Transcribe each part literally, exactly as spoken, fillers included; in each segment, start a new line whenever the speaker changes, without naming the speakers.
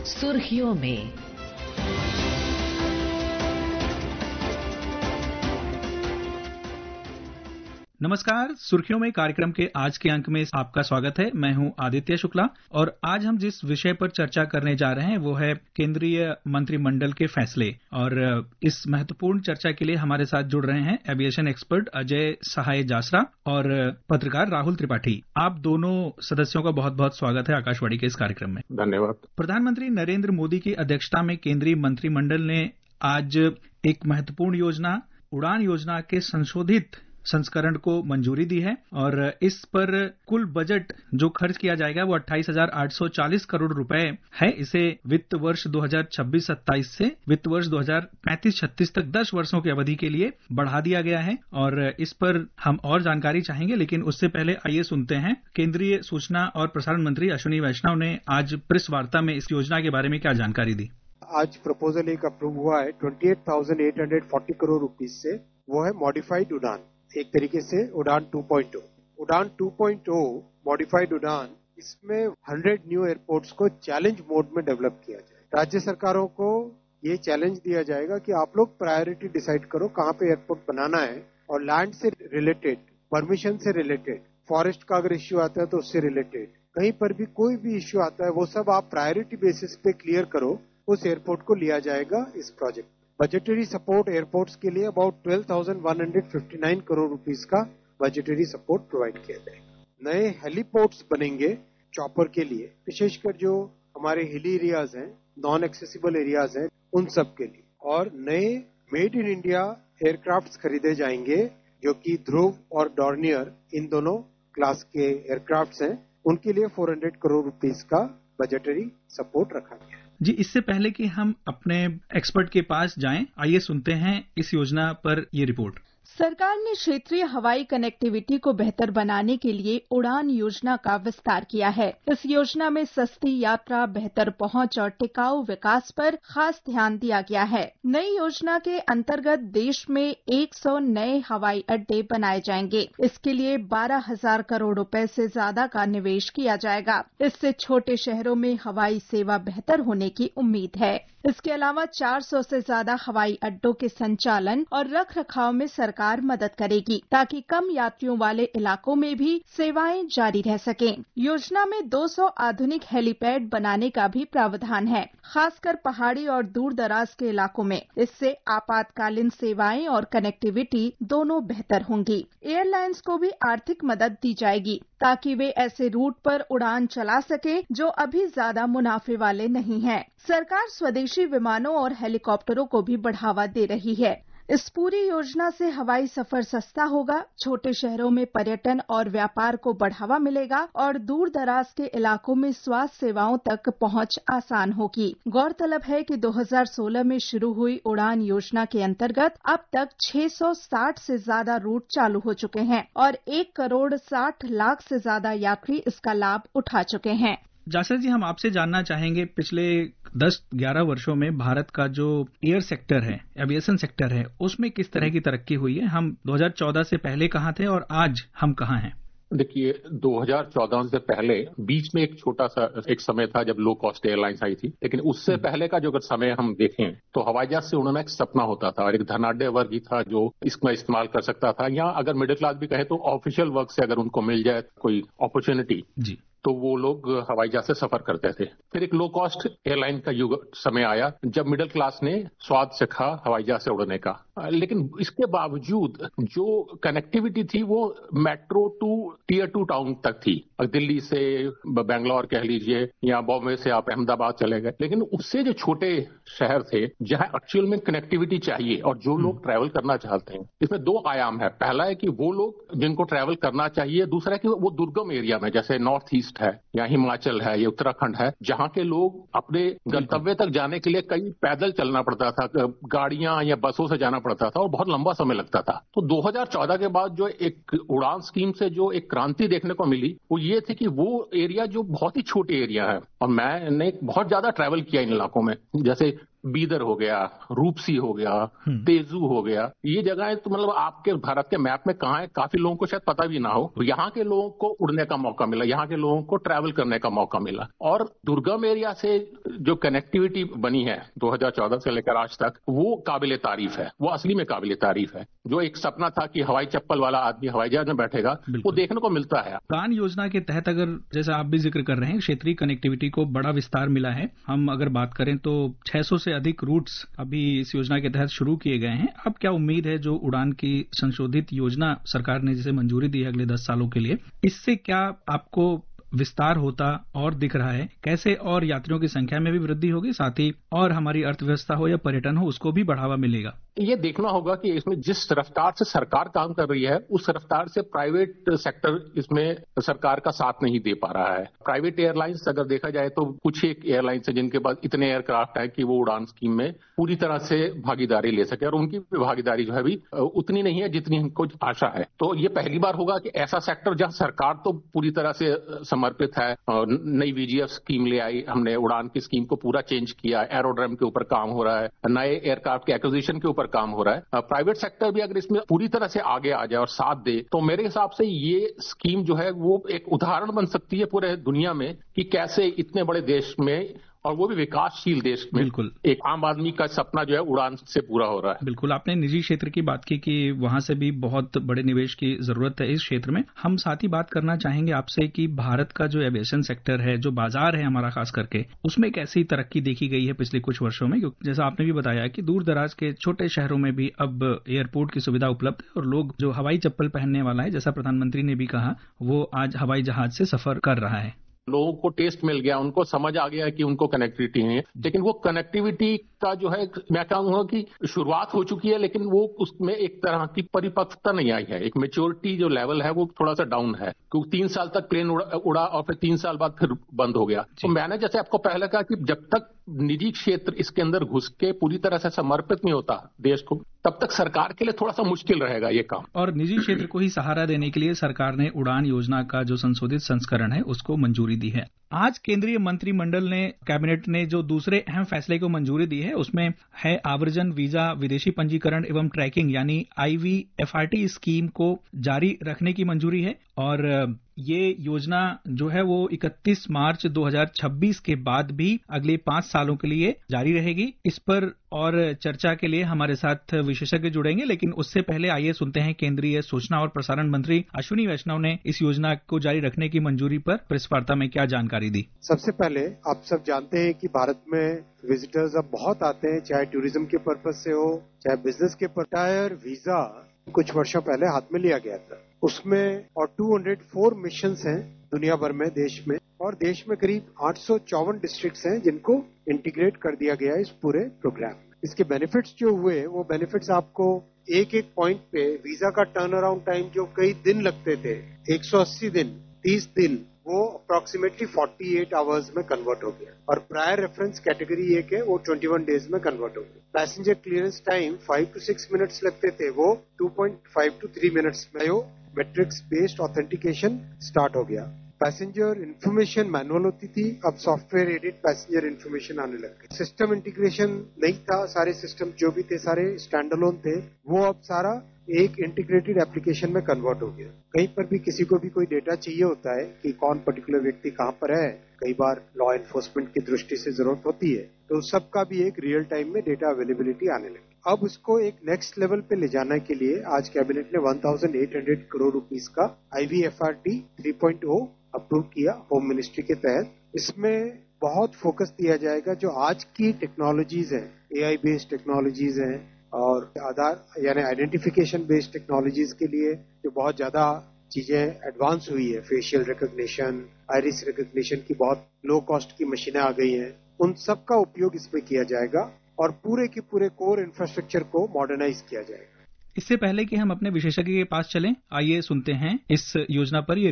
सुर्खियों में।
नमस्कार, सुर्खियों में कार्यक्रम के आज के अंक में आपका स्वागत है। मैं हूं आदित्य शुक्ला और आज हम जिस विषय पर चर्चा करने जा रहे हैं वो है केंद्रीय मंत्रिमंडल के फैसले। और इस महत्वपूर्ण चर्चा के लिए हमारे साथ जुड़ रहे हैं एविएशन एक्सपर्ट अजय सहाय जासरा और पत्रकार राहुल त्रिपाठी। आप दोनों सदस्यों का बहुत बहुत स्वागत है आकाशवाणी के इस कार्यक्रम में।
धन्यवाद।
प्रधानमंत्री नरेंद्र मोदी की अध्यक्षता में केंद्रीय मंत्रिमंडल ने आज एक महत्वपूर्ण योजना उड़ान योजना के संशोधित संस्करण को मंजूरी दी है और इस पर कुल बजट जो खर्च किया जाएगा वो अट्ठाईस हजार आठ सौ चालीस करोड़ रुपए है। इसे वित्त वर्ष दो हज़ार छब्बीस सत्ताईस से वित्त वर्ष दो हज़ार पैंतीस छत्तीस तक दस वर्षों की अवधि के लिए बढ़ा दिया गया है और इस पर हम और जानकारी चाहेंगे, लेकिन उससे पहले आइए सुनते हैं केंद्रीय सूचना और प्रसारण मंत्री अश्विनी वैष्णव ने आज प्रेस वार्ता में इस योजना के बारे में क्या जानकारी दी।
आज प्रपोजल एक अप्रूव हुआ है अट्ठाईस हज़ार आठ सौ चालीस करोड़ रुपीस से। वो है मॉडिफाइड उड़ान, एक तरीके से उड़ान टू पॉइंट ओ। उड़ान टू पॉइंट ओ मॉडिफाइड उड़ान, इसमें हंड्रेड न्यू एयरपोर्ट्स को चैलेंज मोड में डेवलप किया जाए। राज्य सरकारों को ये चैलेंज दिया जाएगा कि आप लोग प्रायोरिटी डिसाइड करो कहाँ पे एयरपोर्ट बनाना है और लैंड से रिलेटेड, परमिशन से रिलेटेड, फॉरेस्ट का अगर इश्यू आता है तो उससे रिलेटेड, कहीं पर भी कोई भी इश्यू आता है वो सब आप प्रायोरिटी बेसिस पे क्लियर करो, उस एयरपोर्ट को लिया जाएगा इस प्रोजेक्ट। बजटरी सपोर्ट एयरपोर्ट्स के लिए अबाउट बारह हज़ार एक सौ उनसठ करोड़ रुपीस का बजटरी सपोर्ट प्रोवाइड किया जाएगा। नए हेलीपोर्ट्स बनेंगे चॉपर के लिए, विशेषकर जो हमारे हिली एरियाज हैं, नॉन एक्सेसिबल एरियाज हैं, उन सब के लिए। और नए मेड इन इंडिया एयरक्राफ्ट्स खरीदे जाएंगे जो कि ध्रुव और डॉर्नियर इन दोनों क्लास के एयरक्राफ्ट्स हैं, उनके लिए चार सौ करोड़ रुपीस का बजटरी सपोर्ट रखा गया है।
जी, इससे पहले कि हम अपने एक्सपर्ट के पास जाएं, आइए सुनते हैं इस योजना पर ये रिपोर्ट।
सरकार ने क्षेत्रीय हवाई कनेक्टिविटी को बेहतर बनाने के लिए उड़ान योजना का विस्तार किया है। इस योजना में सस्ती यात्रा, बेहतर पहुंच और टिकाऊ विकास पर खास ध्यान दिया गया है। नई योजना के अंतर्गत देश में सौ नए हवाई अड्डे बनाए जाएंगे। इसके लिए बारह हज़ार करोड़ रुपए से ज्यादा का निवेश किया जाएगा। इससे छोटे शहरों में हवाई सेवा बेहतर होने की उम्मीद है। इसके अलावा चार सौ से ज्यादा हवाई अड्डों के संचालन और रख रखाव में सरकार मदद करेगी ताकि कम यात्रियों वाले इलाकों में भी सेवाएं जारी रह सकें। योजना में दो सौ आधुनिक हेलीपैड बनाने का भी प्रावधान है, खासकर पहाड़ी और दूर दराज के इलाकों में। इससे आपातकालीन सेवाएं और कनेक्टिविटी दोनों बेहतर होंगी। एयरलाइंस को भी आर्थिक मदद दी जाएगी ताकि वे ऐसे रूट पर उड़ान चला सके जो अभी ज्यादा मुनाफे वाले नहीं हैं। सरकार स्वदेशी विमानों और हेलीकॉप्टरों को भी बढ़ावा दे रही है। इस पूरी योजना से हवाई सफर सस्ता होगा, छोटे शहरों में पर्यटन और व्यापार को बढ़ावा मिलेगा और दूर दराज के इलाकों में स्वास्थ्य सेवाओं तक पहुंच आसान होगी। गौरतलब है कि दो हज़ार सोलह में शुरू हुई उड़ान योजना के अंतर्गत अब तक छह सौ साठ से ज्यादा रूट चालू हो चुके हैं और एक करोड़ साठ लाख से ज्यादा यात्री इसका लाभ उठा चुके हैं।
जासर जी, हम आपसे जानना चाहेंगे पिछले दस ग्यारह वर्षों में भारत का जो एयर सेक्टर है, एविएशन सेक्टर है, उसमें किस तरह की तरक्की हुई है? हम दो हज़ार चौदह से पहले कहाँ थे और आज हम कहाँ हैं?
देखिए, दो हज़ार चौदह से पहले बीच में एक छोटा सा एक समय था जब लो कॉस्ट एयरलाइंस आई थी, लेकिन उससे पहले का जो अगर समय हम देखें तो हवाई जहाज से उड़ना एक सपना होता था और एक धनाढ्य वर्ग ही था जो इसका इस्तेमाल कर सकता था, या अगर मिडिल क्लास भी कहे तो ऑफिशियल वर्क से अगर उनको मिल जाए कोई अपॉर्चुनिटी जी तो वो लोग हवाई जहाज से सफर करते थे। फिर एक लो कॉस्ट एयरलाइन का युग समय आया जब मिडिल क्लास ने स्वाद चखा हवाई जहाज से उड़ने का, लेकिन इसके बावजूद जो कनेक्टिविटी थी वो metro to tier two town तक थी। दिल्ली से बेंगलोर कह लीजिए या बॉम्बे से आप अहमदाबाद चले गए, लेकिन उससे जो छोटे शहर थे जहां एक्चुअल में कनेक्टिविटी चाहिए और जो लोग ट्रैवल करना चाहते हैं, इसमें दो आयाम है। पहला है कि वो लोग जिनको ट्रैवल करना चाहिए, दूसरा है कि वो दुर्गम एरिया में जैसे नॉर्थ ईस्ट है या हिमाचल है या उत्तराखंड है, जहां के लोग अपने गंतव्य तक जाने के लिए कई पैदल चलना पड़ता था, गाड़ियां या बसों से जाना पड़ता था और बहुत लंबा समय लगता था। तो दो हज़ार चौदह के बाद जो एक उड़ान स्कीम से जो एक क्रांति देखने को मिली वो ये थी कि वो एरिया जो बहुत ही छोटे एरिया है, और मैंने बहुत ज्यादा ट्रैवल किया इन इलाकों में, जैसे बीदर हो गया, रूपसी हो गया, तेजू हो गया, ये जगहें तो मतलब आपके भारत के मैप में कहाँ है काफी लोगों को शायद पता भी ना हो। यहाँ के लोगों को उड़ने का मौका मिला, यहाँ के लोगों को ट्रैवल करने का मौका मिला और दुर्गम एरिया से जो कनेक्टिविटी बनी है दो हज़ार चौदह से लेकर आज तक, वो काबिले तारीफ है, वो असली में काबिले तारीफ है। जो एक सपना था कि हवाई चप्पल वाला आदमी हवाई जहाज में बैठेगा, वो देखने को मिलता है।
उड़ान योजना के तहत अगर जैसा आप भी जिक्र कर रहे हैं, क्षेत्रीय कनेक्टिविटी को बड़ा विस्तार मिला है। हम अगर बात करें तो छह सौ से अधिक रूट्स अभी इस योजना के तहत शुरू किए गए हैं। अब क्या उम्मीद है जो उड़ान की संशोधित योजना सरकार ने जिसे मंजूरी दी है अगले दस सालों के लिए, इससे क्या आपको विस्तार होता और दिख रहा है? कैसे और यात्रियों की संख्या में भी वृद्धि होगी, साथ ही और हमारी अर्थव्यवस्था हो या पर्यटन हो उसको भी बढ़ावा मिलेगा?
ये देखना होगा कि इसमें जिस रफ्तार से सरकार काम कर रही है उस रफ्तार से प्राइवेट सेक्टर इसमें सरकार का साथ नहीं दे पा रहा है। प्राइवेट एयरलाइंस अगर देखा जाए तो कुछ एक एयरलाइंस है जिनके पास इतने एयरक्राफ्ट है कि वो उड़ान स्कीम में पूरी तरह से भागीदारी ले सके और उनकी भागीदारी जो है भी उतनी नहीं है जितनी हमको आशा है। तो ये पहली बार होगा कि ऐसा सेक्टर जहां सरकार तो पूरी तरह से समर्पित है, नई वीजीएफ स्कीम ले आई, हमने उड़ान की स्कीम को पूरा चेंज किया, एरोड्रम के ऊपर काम हो रहा है, नए एयरक्राफ्ट के एक्विजिशन के ऊपर काम हो रहा है। प्राइवेट सेक्टर भी अगर इसमें पूरी तरह से आगे आ जाए और साथ दे तो मेरे हिसाब से ये स्कीम जो है वो एक उदाहरण बन सकती है पूरे दुनिया में कि कैसे इतने बड़े देश में और वो भी विकासशील देश में
बिल्कुल
एक आम आदमी का सपना जो है उड़ान से पूरा हो रहा है।
बिल्कुल, आपने निजी क्षेत्र की बात की कि वहां से भी बहुत बड़े निवेश की जरूरत है इस क्षेत्र में। हम साथ ही बात करना चाहेंगे आपसे कि भारत का जो एविएशन सेक्टर है, जो बाजार है हमारा खास करके, उसमें कैसी तरक्की देखी गई है पिछले कुछ वर्षों में? क्योंकि जैसा आपने भी बताया कि दूर दराज के छोटे शहरों में भी अब एयरपोर्ट की सुविधा उपलब्ध है और लोग जो हवाई चप्पल पहनने वाला है, जैसा प्रधानमंत्री ने भी कहा, वो आज हवाई जहाज से सफर कर रहा है।
लोगों को टेस्ट मिल गया, उनको समझ आ गया कि उनको कनेक्टिविटी है, लेकिन वो कनेक्टिविटी का जो है मैं कहूंगा कि शुरुआत हो चुकी है, लेकिन वो उसमें एक तरह की परिपक्वता नहीं आई है। एक मेच्योरिटी जो लेवल है वो थोड़ा सा डाउन है, क्योंकि तीन साल तक प्लेन उड़ा, उड़ा और फिर तीन साल बाद फिर बंद हो गया। तो मैंने जैसे आपको पहले कहा कि जब तक निजी क्षेत्र इसके अंदर घुस के पूरी तरह से समर्पित नहीं होता देश को, तब तक सरकार के लिए थोड़ा सा मुश्किल रहेगा ये काम।
और निजी क्षेत्र को ही सहारा देने के लिए सरकार ने उड़ान योजना का जो संशोधित संस्करण है उसको मंजूरी दी है। आज केंद्रीय मंत्रिमंडल ने कैबिनेट ने जो दूसरे अहम फैसले को मंजूरी दी है उसमें है आवर्जन वीजा विदेशी पंजीकरण एवं ट्रैकिंग यानी आईवीएफआरटी स्कीम को जारी रखने की मंजूरी है। और ये योजना जो है वो इकतीस मार्च दो हज़ार छब्बीस के बाद भी अगले पांच सालों के लिए जारी रहेगी। इस पर और चर्चा के लिए हमारे साथ विशेषज्ञ जुड़ेंगे, लेकिन उससे पहले आइए सुनते हैं केंद्रीय सूचना और प्रसारण मंत्री अश्विनी वैष्णव ने इस योजना को जारी रखने की मंजूरी पर प्रेस वार्ता में क्या जानकारी दी।
सबसे पहले आप सब जानते हैं कि भारत में विजिटर्स अब बहुत आते हैं, चाहे टूरिज्म के पर्पज से हो चाहे बिजनेस के पर। टायर वीजा कुछ वर्षों पहले हाथ में लिया गया था, उसमें और दो सौ चार मिशंस हैं दुनिया भर में, देश में, और देश में करीब आठ सौ चौवन डिस्ट्रिक्ट्स हैं जिनको इंटीग्रेट कर दिया गया है इस पूरे प्रोग्राम में। इसके बेनिफिट्स जो हुए वो बेनिफिट्स आपको एक एक पॉइंट पे वीजा का टर्न अराउंड टाइम जो कई दिन लगते थे, एक सौ अस्सी दिन, तीस दिन, वो अप्रोक्सीमेटली अड़तालीस आवर्स में कन्वर्ट हो गया। और प्रायर रेफरेंस कैटेगरी एक है, वो इक्कीस डेज में कन्वर्ट हो गया। Passenger clearance time five to six minutes लगते थे, वो two point five to three minutes में मेट्रिक्स बेस्ड ऑथेंटिकेशन स्टार्ट हो गया। पैसेंजर इन्फॉर्मेशन मैनुअल होती थी, अब सॉफ्टवेयर एडेड पैसेंजर इन्फॉर्मेशन आने लग गई। सिस्टम इंटीग्रेशन नहीं था, सारे सिस्टम जो भी थे सारे स्टैंडअलोन थे, वो अब सारा एक इंटीग्रेटेड एप्लीकेशन में कन्वर्ट हो गया। कहीं पर भी किसी को भी कोई डेटा चाहिए होता है कि कौन पर्टिकुलर व्यक्ति कहाँ पर है, कई बार लॉ एनफोर्समेंट की दृष्टि से जरूरत होती है, तो सबका भी एक रियल टाइम में डेटा अवेलेबिलिटी आने लगी। अब उसको एक नेक्स्ट लेवल पे ले जाने के लिए आज कैबिनेट ने अठारह सौ करोड़ रुपीस का IVFRT three point O approve किया होम मिनिस्ट्री के तहत। इसमें बहुत फोकस दिया जाएगा जो आज की टेक्नोलॉजीज हैं, एआई बेस्ड टेक्नोलॉजीज हैं और आधार यानी आइडेंटिफिकेशन बेस्ड टेक्नोलॉजीज के लिए जो बहुत ज्यादा चीजें एडवांस हुई है, फेशियल रिकॉग्निशन, आइरिस रिकॉग्निशन की बहुत लो कॉस्ट की मशीनें आ गई हैं, उन सब का उपयोग इसमें किया जाएगा और पूरे के पूरे कोर इंफ्रास्ट्रक्चर को मॉडर्नाइज किया जाएगा।
इससे पहले कि हम अपने विशेषज्ञ के पास चलें, आइए सुनते हैं इस योजना पर यह रिपोर्ट।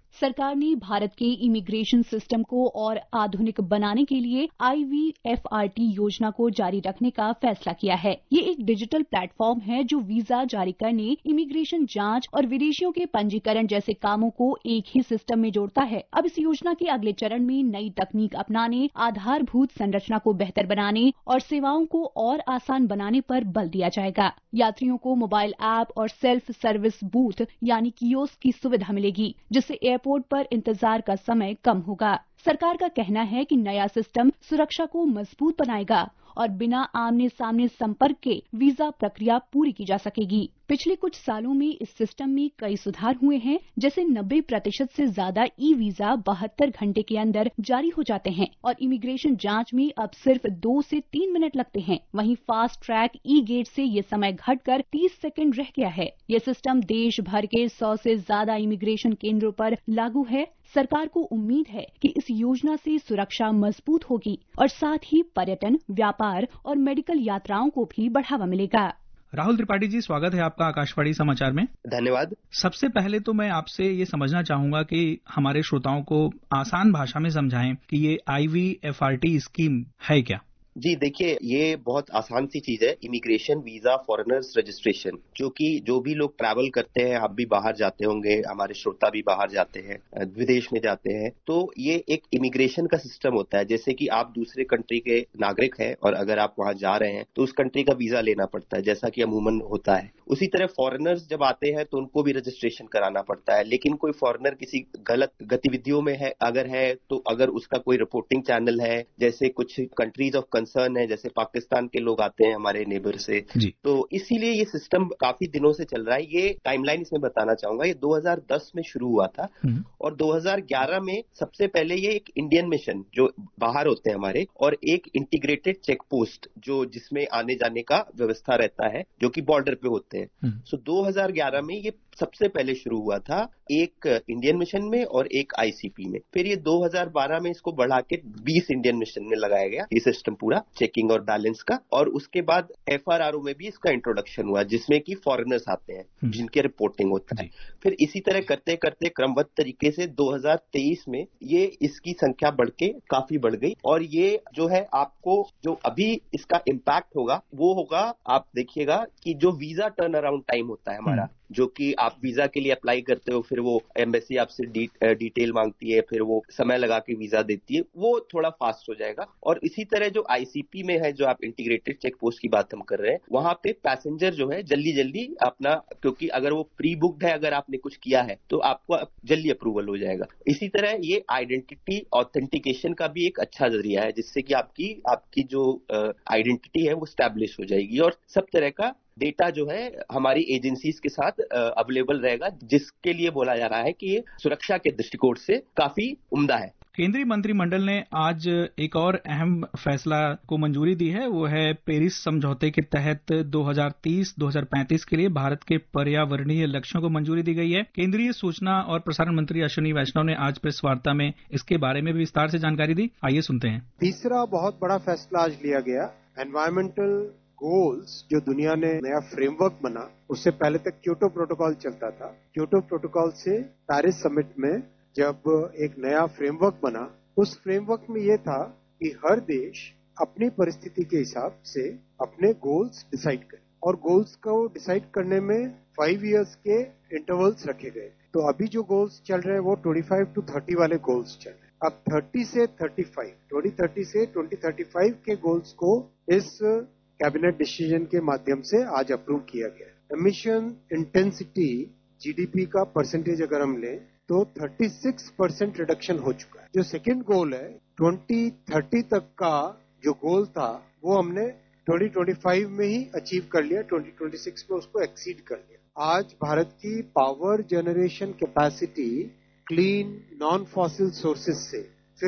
सरकार ने भारत के इमिग्रेशन सिस्टम को और आधुनिक बनाने के लिए I V F R T योजना को जारी रखने का फैसला किया है। ये एक डिजिटल प्लेटफॉर्म है जो वीजा जारी करने, इमिग्रेशन जांच और विदेशियों के पंजीकरण जैसे कामों को एक ही सिस्टम में जोड़ता है। अब इस योजना के अगले चरण में नई तकनीक अपनाने, आधारभूत संरचना को बेहतर बनाने और सेवाओं को और आसान बनाने पर बल दिया जाएगा। यात्रियों को मोबाइल ऐप और सेल्फ सर्विस बूथ यानी कियोस्क की सुविधा मिलेगी, जिससे एयरपोर्ट पर इंतजार का समय कम होगा। सरकार का कहना है कि नया सिस्टम सुरक्षा को मजबूत बनाएगा और बिना आमने सामने संपर्क के वीजा प्रक्रिया पूरी की जा सकेगी। पिछले कुछ सालों में इस सिस्टम में कई सुधार हुए हैं, जैसे नब्बे प्रतिशत से ज्यादा ई वीजा बहत्तर घंटे के अंदर जारी हो जाते हैं और इमिग्रेशन जांच में अब सिर्फ दो से तीन मिनट लगते हैं। वहीं फास्ट ट्रैक ई गेट से ये समय घटकर तीस सेकंड रह गया है। ये सिस्टम देश भर के सौ से ज्यादा इमिग्रेशन केंद्रों पर लागू है। सरकार को उम्मीद है कि इस योजना से सुरक्षा मजबूत होगी और साथ ही पर्यटन, व्यापार और मेडिकल यात्राओं को भी बढ़ावा मिलेगा।
राहुल त्रिपाठी जी, स्वागत है आपका आकाशवाणी समाचार में।
धन्यवाद।
सबसे पहले तो मैं आपसे ये समझना चाहूंगा कि हमारे श्रोताओं को आसान भाषा में समझाएं कि ये I V F R T scheme है क्या।
जी देखिए, ये बहुत आसान सी चीज है। इमिग्रेशन वीजा फॉरेनर्स रजिस्ट्रेशन, जो कि जो भी लोग ट्रैवल करते हैं, आप भी बाहर जाते होंगे, हमारे श्रोता भी बाहर जाते हैं, विदेश में जाते हैं, तो ये एक इमिग्रेशन का सिस्टम होता है। जैसे कि आप दूसरे कंट्री के नागरिक हैं और अगर आप वहां जा रहे हैं तो उस कंट्री का वीजा लेना पड़ता है, जैसा कि अमूमन होता है। उसी तरह फॉरेनर्स जब आते हैं तो उनको भी रजिस्ट्रेशन कराना पड़ता है। लेकिन कोई फॉरेनर किसी गलत गतिविधियों में है अगर है तो अगर उसका कोई रिपोर्टिंग चैनल है, जैसे कुछ कंट्रीज ऑफ कंसर्न है, जैसे पाकिस्तान के लोग आते हैं हमारे नेबर से, तो इसीलिए ये सिस्टम काफी दिनों से चल रहा है। ये टाइमलाइन इसमें बताना चाहूंगा, ये दो हज़ार दस में शुरू हुआ था और दो हज़ार ग्यारह में सबसे पहले ये एक इंडियन मिशन जो बाहर होते हैं हमारे और एक इंटीग्रेटेड चेक पोस्ट जो जिसमें आने जाने का व्यवस्था रहता है, जो कि बॉर्डर पे होते हैं। सो दो हज़ार ग्यारह में ये सबसे पहले शुरू हुआ था, एक इंडियन मिशन में और एक आई सी पी में। फिर ये दो हज़ार बारह में इसको बढ़ा के बीस इंडियन मिशन में लगाया गया ये सिस्टम पूरा चेकिंग और बैलेंस का। और उसके बाद एफ आर आर ओ में भी इसका इंट्रोडक्शन हुआ, जिसमें कि फॉरेनर्स आते हैं जिनके रिपोर्टिंग होता है। फिर इसी तरह करते करते क्रमबद्ध तरीके से दो हज़ार तेईस में ये इसकी संख्या बढ़ के काफी बढ़ गई और ये जो है आपको जो अभी इसका इम्पैक्ट होगा वो होगा, आप देखिएगा कि जो वीजा टर्न अराउंड टाइम होता है हमारा, जो कि आप वीजा के लिए अप्लाई करते हो, फिर वो एम्बेसी आपसे डी, डिटेल मांगती है, फिर वो समय लगा के वीजा देती है, वो थोड़ा फास्ट हो जाएगा। और इसी तरह जो आई सी पी में है, जो आप इंटीग्रेटेड चेक पोस्ट की बात हम कर रहे हैं, वहां पे पैसेंजर जो है जल्दी जल्दी अपना, क्योंकि अगर वो प्री बुक्ड है, अगर आपने कुछ किया है तो आपको जल्दी अप्रूवल हो जाएगा। इसी तरह ये आइडेंटिटी ऑथेंटिकेशन का भी एक अच्छा जरिया है, जिससे कि आपकी आपकी जो आइडेंटिटी है वो स्टैब्लिश हो जाएगी और सब तरह का डेटा जो है हमारी एजेंसीज के साथ अवेलेबल रहेगा, जिसके लिए बोला जा रहा है कि ये सुरक्षा के दृष्टिकोण से काफी उम्दा है।
केंद्रीय मंत्रिमंडल ने आज एक और अहम फैसला को मंजूरी दी है, वो है पेरिस समझौते के तहत दो हज़ार तीस दो हज़ार पैंतीस के लिए भारत के पर्यावरणीय लक्ष्यों को मंजूरी दी गई है। केंद्रीय सूचना और प्रसारण मंत्री अश्विनी वैष्णव ने आज प्रेस वार्ता में इसके बारे में भी विस्तार से जानकारी दी। आइए सुनते हैं।
तीसरा बहुत बड़ा फैसला आज लिया गया। एनवायरमेंटल गोल्स, जो दुनिया ने नया फ्रेमवर्क बना, उससे पहले तक क्योटो प्रोटोकॉल चलता था। क्योटो प्रोटोकॉल से पेरिस समिट में जब एक नया फ्रेमवर्क बना, उस फ्रेमवर्क में यह था कि हर देश अपनी परिस्थिति के हिसाब से अपने गोल्स डिसाइड करे और गोल्स को डिसाइड करने में फाइव इयर्स के इंटरवल्स रखे गए। तो अभी जो गोल्स चल रहे हैं वो पच्चीस टू तीस वाले गोल्स चल रहे हैं। अब तीस से पैंतीस, दो हज़ार तीस से दो हज़ार पैंतीस के गोल्स को इस कैबिनेट डिसीजन के माध्यम से आज अप्रूव किया गया। Emission intensity G D P का परसेंटेज अगर हम लें तो छत्तीस परसेंट रिडक्शन हो चुका है। जो सेकेंड गोल है दो हज़ार तीस तक का जो गोल था वो हमने दो हज़ार पच्चीस में ही अचीव कर लिया, दो हज़ार छब्बीस में उसको एक्सीड कर लिया। आज भारत की power generation capacity clean non fossil sources से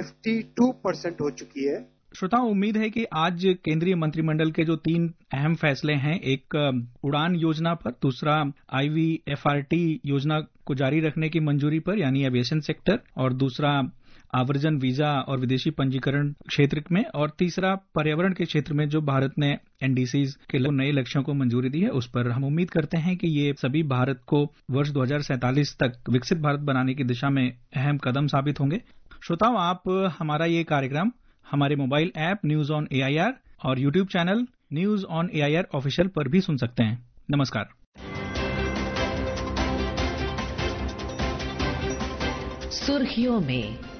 बावन परसेंट हो चुकी है।
श्रोताओं, उम्मीद है कि आज केंद्रीय मंत्रिमंडल के जो तीन अहम फैसले हैं, एक उड़ान योजना पर, दूसरा I V F R T योजना को जारी रखने की मंजूरी पर, यानी एविएशन सेक्टर, और दूसरा आवर्जन वीजा और विदेशी पंजीकरण क्षेत्र में, और तीसरा पर्यावरण के क्षेत्र में जो भारत ने एनडीसीज के नए लक्ष्यों को मंजूरी दी है उस पर। हम उम्मीद करते हैं कि ये सभी भारत को वर्ष दो हज़ार सैंतालीस तक विकसित भारत बनाने की दिशा में अहम कदम साबित होंगे। श्रोताओं, आप हमारा ये कार्यक्रम हमारे mobile app news on AIR और YouTube channel news on AIR official पर भी सुन सकते हैं। नमस्कार।
सुर्खियों में